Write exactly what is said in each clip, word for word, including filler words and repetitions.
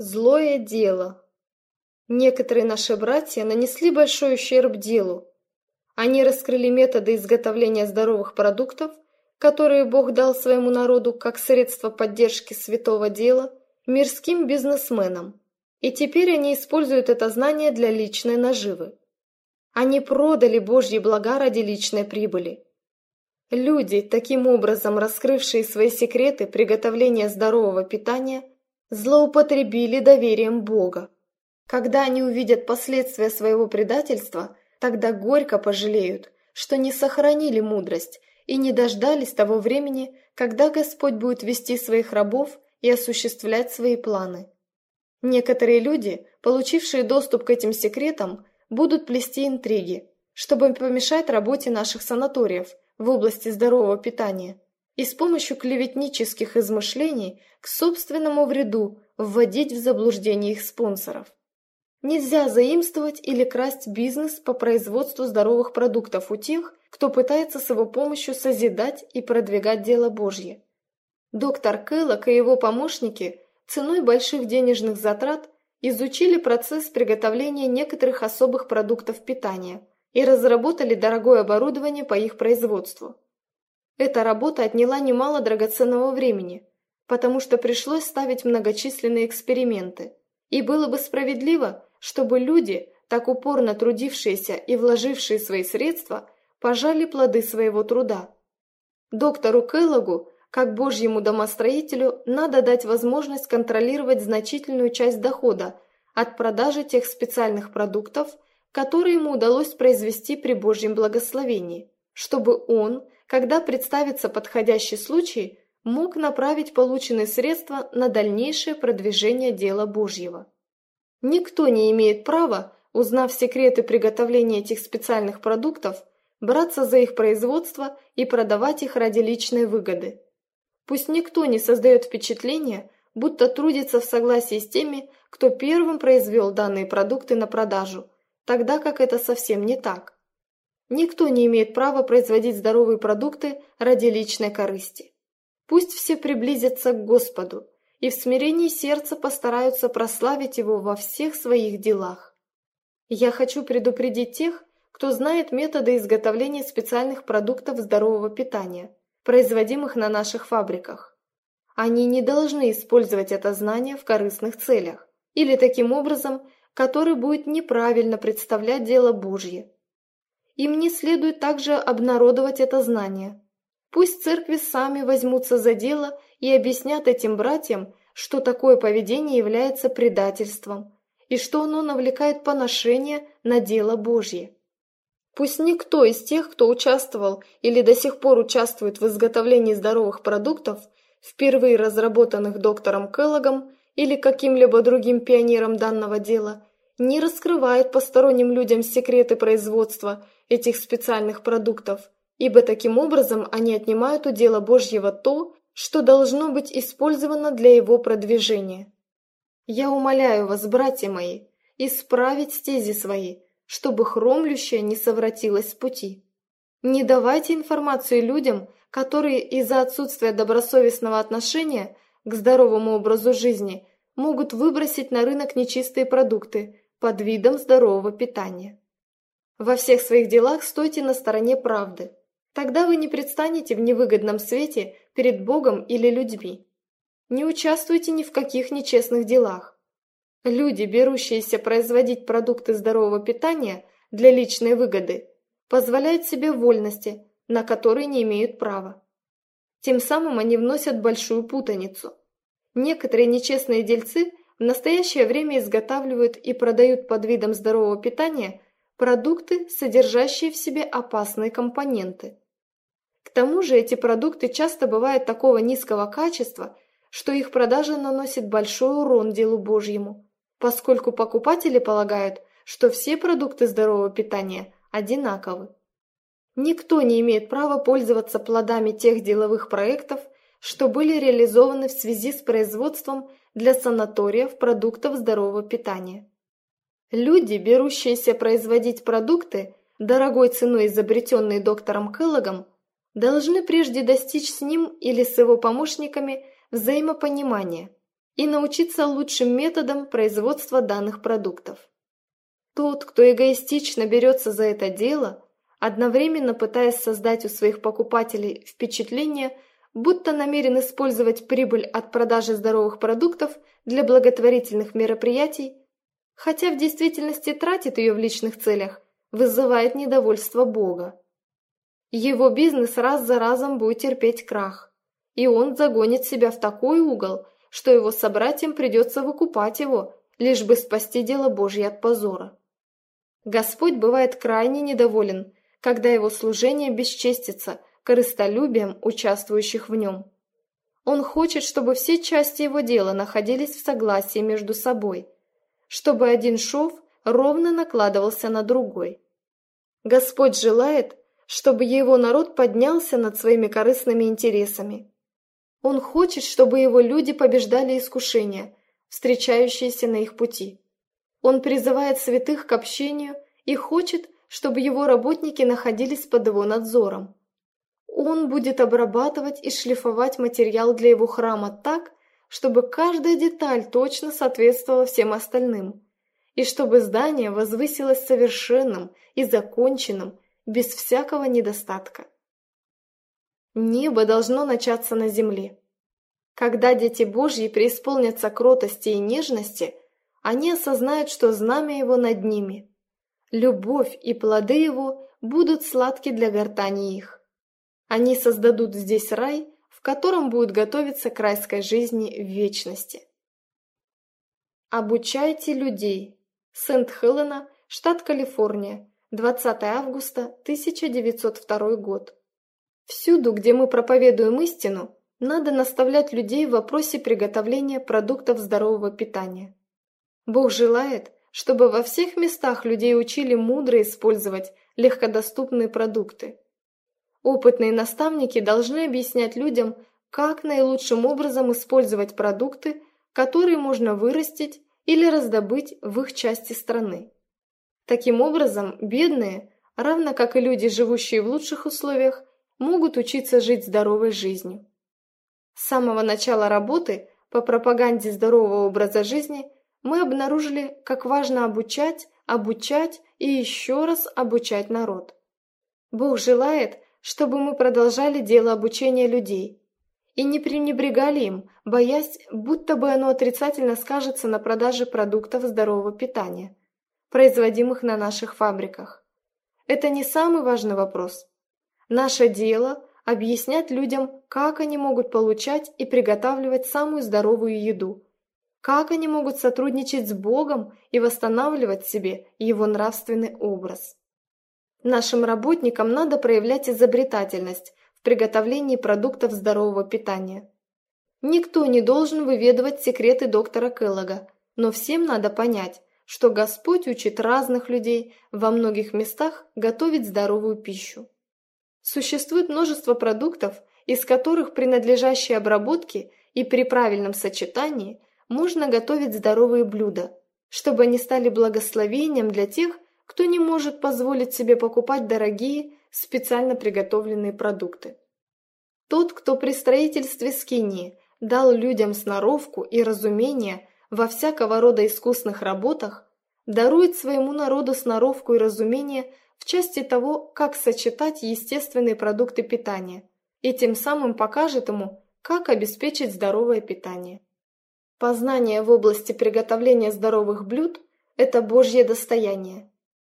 Злое дело. Некоторые наши братья нанесли большой ущерб делу. Они раскрыли методы изготовления здоровых продуктов, которые Бог дал своему народу как средство поддержки святого дела мирским бизнесменам, и теперь они используют это знание для личной наживы. Они продали Божьи блага ради личной прибыли. Люди, таким образом раскрывшие свои секреты приготовления здорового питания, злоупотребили доверием Бога. Когда они увидят последствия своего предательства, тогда горько пожалеют, что не сохранили мудрость и не дождались того времени, когда Господь будет вести своих рабов и осуществлять свои планы. Некоторые люди, получившие доступ к этим секретам, будут плести интриги, чтобы помешать работе наших санаториев в области здорового питания и с помощью клеветнических измышлений к собственному вреду вводить в заблуждение их спонсоров. Нельзя заимствовать или красть бизнес по производству здоровых продуктов у тех, кто пытается с его помощью созидать и продвигать дело Божье. Доктор Келлог и его помощники ценой больших денежных затрат изучили процесс приготовления некоторых особых продуктов питания и разработали дорогое оборудование по их производству. Эта работа отняла немало драгоценного времени, потому что пришлось ставить многочисленные эксперименты, и было бы справедливо, чтобы люди, так упорно трудившиеся и вложившие свои средства, пожали плоды своего труда. Доктору Келлогу, как Божьему домостроителю, надо дать возможность контролировать значительную часть дохода от продажи тех специальных продуктов, которые ему удалось произвести при Божьем благословении, чтобы он, когда представится подходящий случай, мог направить полученные средства на дальнейшее продвижение дела Божьего. Никто не имеет права, узнав секреты приготовления этих специальных продуктов, браться за их производство и продавать их ради личной выгоды. Пусть никто не создает впечатления, будто трудится в согласии с теми, кто первым произвел данные продукты на продажу, тогда как это совсем не так. Никто не имеет права производить здоровые продукты ради личной корысти. Пусть все приблизятся к Господу и в смирении сердца постараются прославить Его во всех своих делах. Я хочу предупредить тех, кто знает методы изготовления специальных продуктов здорового питания, производимых на наших фабриках. Они не должны использовать это знание в корыстных целях или таким образом, который будет неправильно представлять дело Божье. Им не следует также обнародовать это знание. Пусть церкви сами возьмутся за дело и объяснят этим братьям, что такое поведение является предательством и что оно навлекает поношение на дело Божье. Пусть никто из тех, кто участвовал или до сих пор участвует в изготовлении здоровых продуктов, впервые разработанных доктором Келлогом или каким-либо другим пионером данного дела, не раскрывает посторонним людям секреты производства этих специальных продуктов, ибо таким образом они отнимают у дела Божьего то, что должно быть использовано для его продвижения. Я умоляю вас, братья мои, исправить стези свои, чтобы хромлющее не совратилось с пути. Не давайте информацию людям, которые из-за отсутствия добросовестного отношения к здоровому образу жизни могут выбросить на рынок нечистые продукты под видом здорового питания. Во всех своих делах стойте на стороне правды. Тогда вы не предстанете в невыгодном свете перед Богом или людьми. Не участвуйте ни в каких нечестных делах. Люди, берущиеся производить продукты здорового питания для личной выгоды, позволяют себе вольности, на которые не имеют права. Тем самым они вносят большую путаницу. Некоторые нечестные дельцы в настоящее время изготавливают и продают под видом здорового питания продукты, содержащие в себе опасные компоненты. К тому же эти продукты часто бывают такого низкого качества, что их продажа наносит большой урон делу Божьему, поскольку покупатели полагают, что все продукты здорового питания одинаковы. Никто не имеет права пользоваться плодами тех деловых проектов, что были реализованы в связи с производством для санаториев продуктов здорового питания. Люди, берущиеся производить продукты, дорогой ценой изобретенные доктором Келлогом, должны прежде достичь с ним или с его помощниками взаимопонимания и научиться лучшим методам производства данных продуктов. Тот, кто эгоистично берется за это дело, одновременно пытаясь создать у своих покупателей впечатление, будто намерен использовать прибыль от продажи здоровых продуктов для благотворительных мероприятий, хотя в действительности тратит ее в личных целях, вызывает недовольство Бога. Его бизнес раз за разом будет терпеть крах, и он загонит себя в такой угол, что его собратьям придется выкупать его, лишь бы спасти дело Божье от позора. Господь бывает крайне недоволен, когда его служение бесчестится корыстолюбием участвующих в нем. Он хочет, чтобы все части его дела находились в согласии между собой, чтобы один шов ровно накладывался на другой. Господь желает, чтобы его народ поднялся над своими корыстными интересами. Он хочет, чтобы его люди побеждали искушения, встречающиеся на их пути. Он призывает святых к общению и хочет, чтобы его работники находились под его надзором. Он будет обрабатывать и шлифовать материал для его храма так, чтобы каждая деталь точно соответствовала всем остальным, и чтобы здание возвысилось совершенным и законченным, без всякого недостатка. Небо должно начаться на земле. Когда дети Божьи преисполнятся кротости и нежности, они осознают, что знамя его над ними. Любовь и плоды его будут сладки для гортани их. Они создадут здесь рай, в котором будет готовиться к райской жизни в вечности. Обучайте людей. Сент-Хелена, штат Калифорния, двадцатое августа тысяча девятьсот второй год. Всюду, где мы проповедуем истину, надо наставлять людей в вопросе приготовления продуктов здорового питания. Бог желает, чтобы во всех местах людей учили мудро использовать легкодоступные продукты. Опытные наставники должны объяснять людям, как наилучшим образом использовать продукты, которые можно вырастить или раздобыть в их части страны. Таким образом, бедные, равно как и люди, живущие в лучших условиях, могут учиться жить здоровой жизнью. С самого начала работы по пропаганде здорового образа жизни мы обнаружили, как важно обучать, обучать и еще раз обучать народ. Бог желает, чтобы мы продолжали дело обучения людей и не пренебрегали им, боясь, будто бы оно отрицательно скажется на продаже продуктов здорового питания, производимых на наших фабриках. Это не самый важный вопрос. Наше дело – объяснять людям, как они могут получать и приготавливать самую здоровую еду, как они могут сотрудничать с Богом и восстанавливать в себе его нравственный образ. Нашим работникам надо проявлять изобретательность в приготовлении продуктов здорового питания. Никто не должен выведывать секреты доктора Келлога, но всем надо понять, что Господь учит разных людей во многих местах готовить здоровую пищу. Существует множество продуктов, из которых при надлежащей обработке и при правильном сочетании можно готовить здоровые блюда, чтобы они стали благословением для тех, кто не может позволить себе покупать дорогие, специально приготовленные продукты. Тот, кто при строительстве скинии дал людям сноровку и разумение во всякого рода искусных работах, дарует своему народу сноровку и разумение в части того, как сочетать естественные продукты питания, и тем самым покажет ему, как обеспечить здоровое питание. Познание в области приготовления здоровых блюд – это Божье достояние.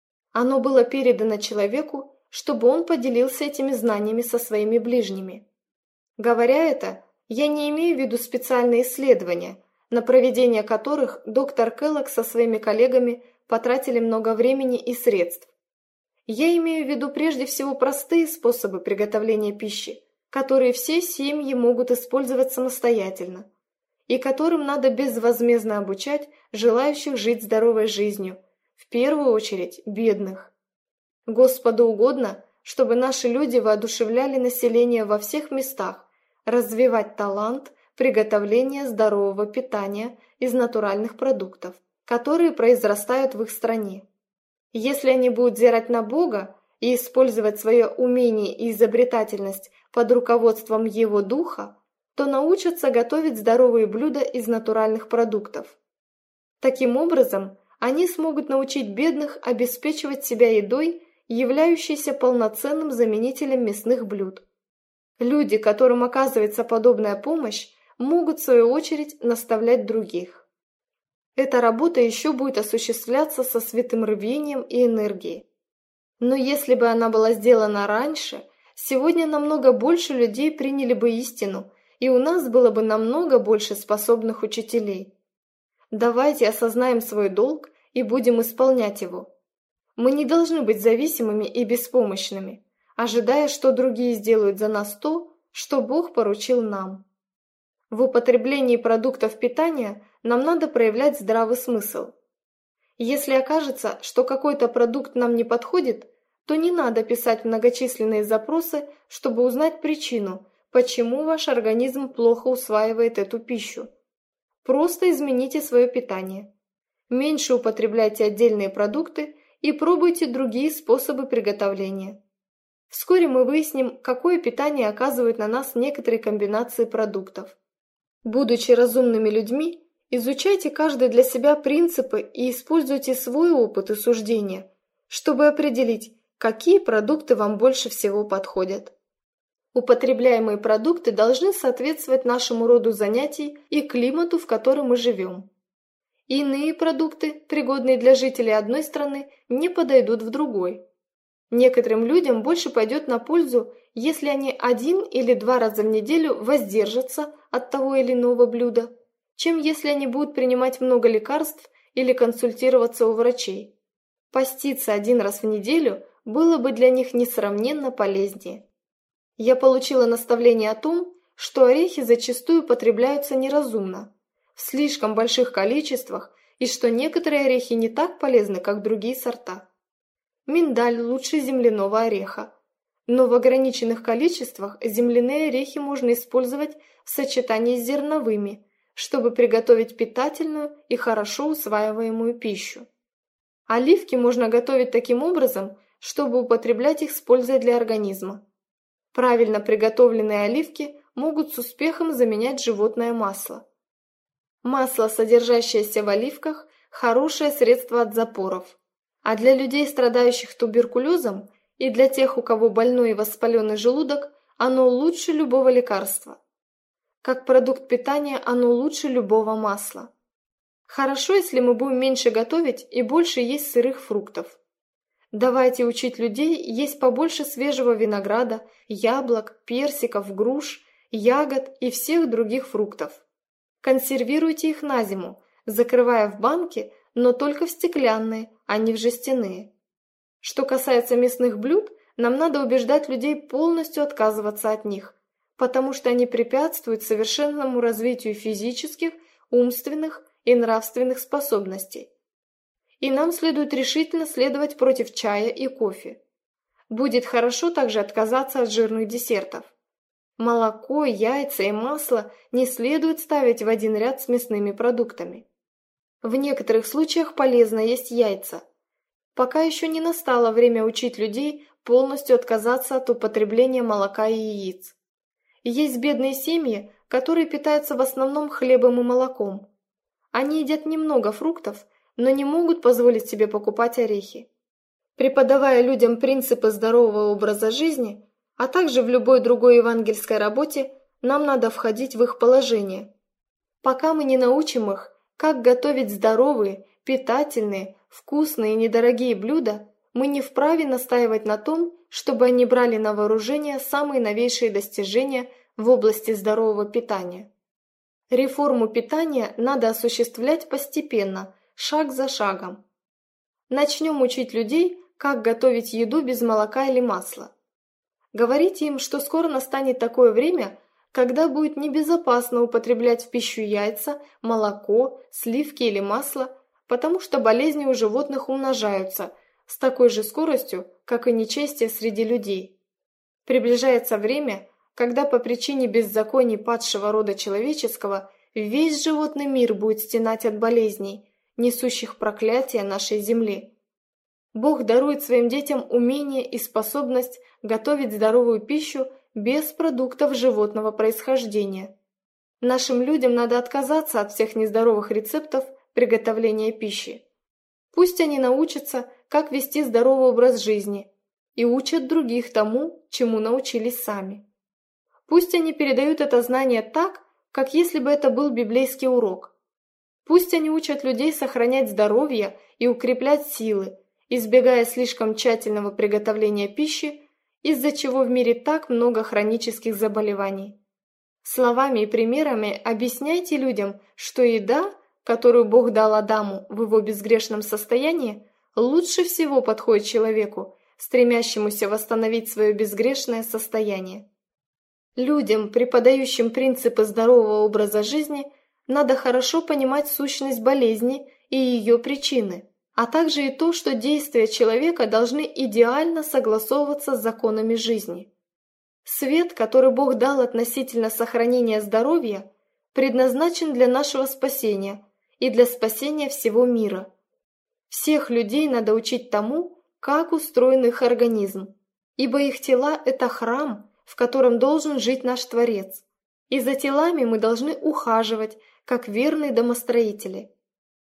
Оно было передано человеку, чтобы он поделился этими знаниями со своими ближними. Говоря это, я не имею в виду специальные исследования, на проведение которых доктор Келлог со своими коллегами потратили много времени и средств. Я имею в виду прежде всего простые способы приготовления пищи, которые все семьи могут использовать самостоятельно, и которым надо безвозмездно обучать желающих жить здоровой жизнью, в первую очередь бедных. Господу угодно, чтобы наши люди воодушевляли население во всех местах, развивать талант приготовления здорового питания из натуральных продуктов, которые произрастают в их стране. Если они будут взирать на Бога и использовать свое умение и изобретательность под руководством Его Духа, то научатся готовить здоровые блюда из натуральных продуктов. Таким образом, они смогут научить бедных обеспечивать себя едой, являющейся полноценным заменителем мясных блюд. Люди, которым оказывается подобная помощь, могут в свою очередь наставлять других. Эта работа еще будет осуществляться со святым рвением и энергией. Но если бы она была сделана раньше, сегодня намного больше людей приняли бы истину, и у нас было бы намного больше способных учителей. Давайте осознаем свой долг и будем исполнять его. Мы не должны быть зависимыми и беспомощными, ожидая, что другие сделают за нас то, что Бог поручил нам. В употреблении продуктов питания нам надо проявлять здравый смысл. Если окажется, что какой-то продукт нам не подходит, то не надо писать многочисленные запросы, чтобы узнать причину, почему ваш организм плохо усваивает эту пищу. Просто измените свое питание. Меньше употребляйте отдельные продукты и пробуйте другие способы приготовления. Вскоре мы выясним, какое питание оказывают на нас некоторые комбинации продуктов. Будучи разумными людьми, изучайте каждый для себя принципы и используйте свой опыт и суждения, чтобы определить, какие продукты вам больше всего подходят. Употребляемые продукты должны соответствовать нашему роду занятий и климату, в котором мы живем. Иные продукты, пригодные для жителей одной страны, не подойдут в другой. Некоторым людям больше пойдет на пользу, если они один или два раза в неделю воздержатся от того или иного блюда, чем если они будут принимать много лекарств или консультироваться у врачей. Поститься один раз в неделю было бы для них несравненно полезнее. Я получила наставление о том, что орехи зачастую потребляются неразумно, в слишком больших количествах, и что некоторые орехи не так полезны, как другие сорта. Миндаль лучше земляного ореха, но в ограниченных количествах земляные орехи можно использовать в сочетании с зерновыми, чтобы приготовить питательную и хорошо усваиваемую пищу. Оливки можно готовить таким образом, чтобы употреблять их с пользой для организма. Правильно приготовленные оливки могут с успехом заменять животное масло. Масло, содержащееся в оливках, хорошее средство от запоров, а для людей, страдающих туберкулезом, и для тех, у кого больной и воспаленный желудок, оно лучше любого лекарства. Как продукт питания оно лучше любого масла. Хорошо, если мы будем меньше готовить и больше есть сырых фруктов. Давайте учить людей есть побольше свежего винограда, яблок, персиков, груш, ягод и всех других фруктов. Консервируйте их на зиму, закрывая в банки, но только в стеклянные, а не в жестяные. Что касается мясных блюд, нам надо убеждать людей полностью отказываться от них, потому что они препятствуют совершенному развитию физических, умственных и нравственных способностей. И нам следует решительно следовать против чая и кофе. Будет хорошо также отказаться от жирных десертов. Молоко, яйца и масло не следует ставить в один ряд с мясными продуктами. В некоторых случаях полезно есть яйца. Пока еще не настало время учить людей полностью отказаться от употребления молока и яиц. Есть бедные семьи, которые питаются в основном хлебом и молоком. Они едят немного фруктов, но не могут позволить себе покупать орехи. Преподавая людям принципы здорового образа жизни, а также в любой другой евангельской работе, нам надо входить в их положение. Пока мы не научим их, как готовить здоровые, питательные, вкусные и недорогие блюда, мы не вправе настаивать на том, чтобы они брали на вооружение самые новейшие достижения в области здорового питания. Реформу питания надо осуществлять постепенно, шаг за шагом. Начнем учить людей, как готовить еду без молока или масла. Говорите им, что скоро настанет такое время, когда будет небезопасно употреблять в пищу яйца, молоко, сливки или масло, потому что болезни у животных умножаются с такой же скоростью, как и нечестие среди людей. Приближается время, когда по причине беззаконий падшего рода человеческого весь животный мир будет стенать от болезней, несущих проклятие нашей земли. Бог дарует своим детям умение и способность готовить здоровую пищу без продуктов животного происхождения, Нашим людям надо отказаться от всех нездоровых рецептов приготовления пищи. Пусть они научатся, как вести здоровый образ жизни, и учат других тому, чему научились сами. Пусть они передают это знание так, как если бы это был библейский урок. Пусть они учат людей сохранять здоровье и укреплять силы, избегая слишком тщательного приготовления пищи, из-за чего в мире так много хронических заболеваний. Словами и примерами объясняйте людям, что еда, которую Бог дал Адаму в его безгрешном состоянии, лучше всего подходит человеку, стремящемуся восстановить свое безгрешное состояние. Людям, преподающим принципы здорового образа жизни, надо хорошо понимать сущность болезни и ее причины, а также и то, что действия человека должны идеально согласовываться с законами жизни. Свет, который Бог дал относительно сохранения здоровья, предназначен для нашего спасения и для спасения всего мира. Всех людей надо учить тому, как устроен их организм, ибо их тела – это храм, в котором должен жить наш Творец, и за телами мы должны ухаживать, как верные домостроители.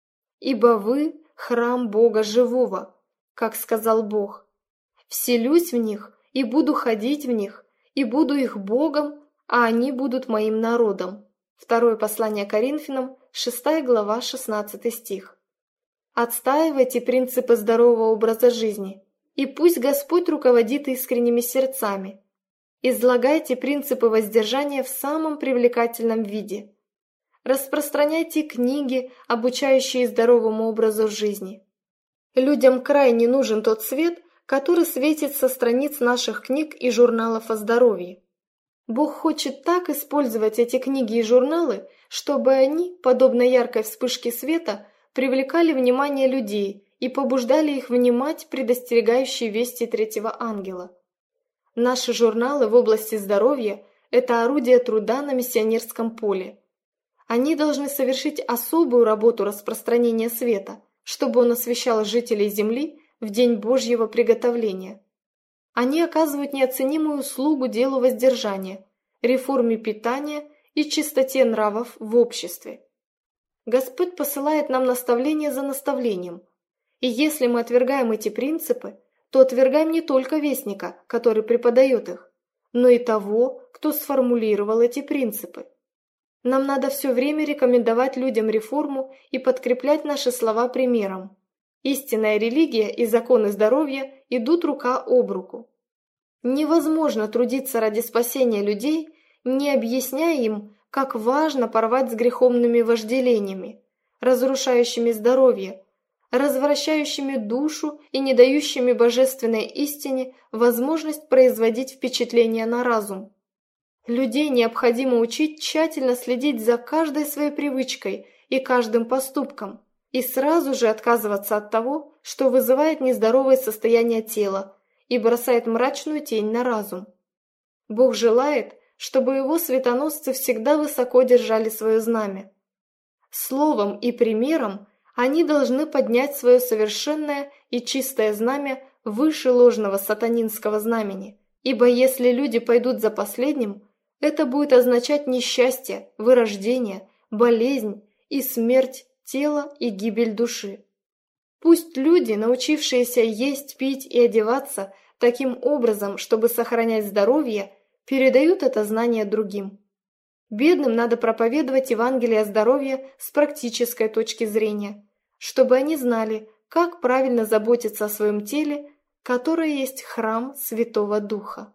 «Ибо вы – храм Бога живого», как сказал Бог. «Вселюсь в них и буду ходить в них, и буду их Богом, а они будут моим народом». Второе послание Коринфянам, шестая глава, шестнадцатый стих. Отстаивайте принципы здорового образа жизни, и пусть Господь руководит искренними сердцами. Излагайте принципы воздержания в самом привлекательном виде. Распространяйте книги, обучающие здоровому образу жизни. Людям крайне нужен тот свет, который светит со страниц наших книг и журналов о здоровье. Бог хочет так использовать эти книги и журналы, чтобы они, подобно яркой вспышке света, привлекали внимание людей и побуждали их внимать предостерегающие вести третьего ангела. Наши журналы в области здоровья – это орудие труда на миссионерском поле. Они должны совершить особую работу распространения света, чтобы он освещал жителей Земли в день Божьего приготовления. Они оказывают неоценимую услугу делу воздержания, реформе питания и чистоте нравов в обществе. Господь посылает нам наставление за наставлением, и если мы отвергаем эти принципы, то отвергаем не только вестника, который преподает их, но и того, кто сформулировал эти принципы. Нам надо все время рекомендовать людям реформу и подкреплять наши слова примером. Истинная религия и законы здоровья идут рука об руку. Невозможно трудиться ради спасения людей, не объясняя им, как важно порвать с греховными вожделениями, разрушающими здоровье, развращающими душу и не дающими божественной истине возможность производить впечатление на разум. Людей необходимо учить тщательно следить за каждой своей привычкой и каждым поступком, и сразу же отказываться от того, что вызывает нездоровое состояние тела и бросает мрачную тень на разум. Бог желает, чтобы его светоносцы всегда высоко держали свое знамя. Словом и примером они должны поднять свое совершенное и чистое знамя выше ложного сатанинского знамени, ибо если люди пойдут за последним, это будет означать несчастье, вырождение, болезнь и смерть тела и гибель души. Пусть люди, научившиеся есть, пить и одеваться таким образом, чтобы сохранять здоровье, передают это знание другим. Бедным надо проповедовать Евангелие здоровья с практической точки зрения, чтобы они знали, как правильно заботиться о своем теле, которое есть храм Святого Духа.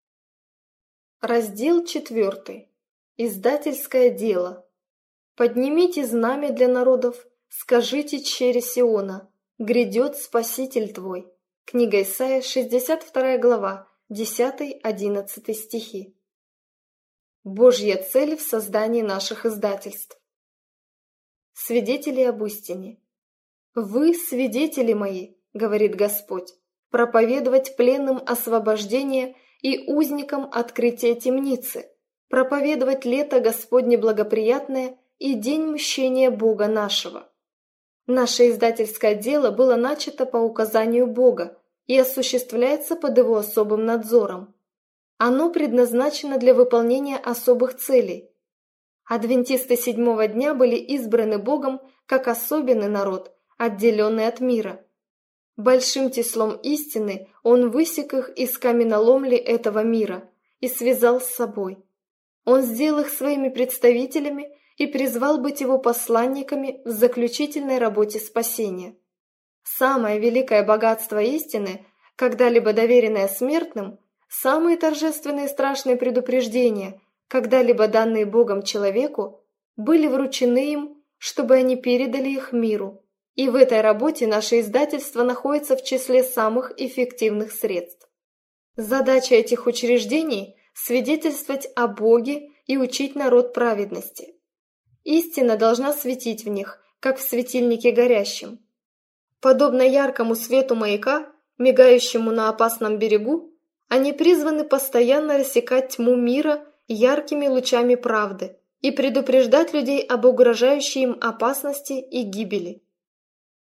Раздел четвертый. Издательское дело. Поднимите знамя для народов, скажите чере Сиона, грядет Спаситель твой. Книга Исайя, шестьдесят вторая глава, десятый-одиннадцатый стихи. Божья цель в создании наших издательств. Свидетели об истине. «Вы, свидетели мои, — говорит Господь, — проповедовать пленным освобождение и узникам открытие темницы, проповедовать лето Господне благоприятное и день мщения Бога нашего». Наше издательское дело было начато по указанию Бога и осуществляется под его особым надзором. Оно предназначено для выполнения особых целей. Адвентисты седьмого дня были избраны Богом как особенный народ, отделенный от мира. Большим числом истины Он высек их из каменоломли этого мира и связал с собой. Он сделал их своими представителями и призвал быть Его посланниками в заключительной работе спасения. Самое великое богатство истины, когда-либо доверенное смертным, самые торжественные и страшные предупреждения, когда-либо данные Богом человеку, были вручены им, чтобы они передали их миру. И в этой работе наше издательство находится в числе самых эффективных средств. Задача этих учреждений – свидетельствовать о Боге и учить народ праведности. Истина должна светить в них, как в светильнике горящем. Подобно яркому свету маяка, мигающему на опасном берегу, они призваны постоянно рассекать тьму мира яркими лучами правды и предупреждать людей об угрожающей им опасности и гибели.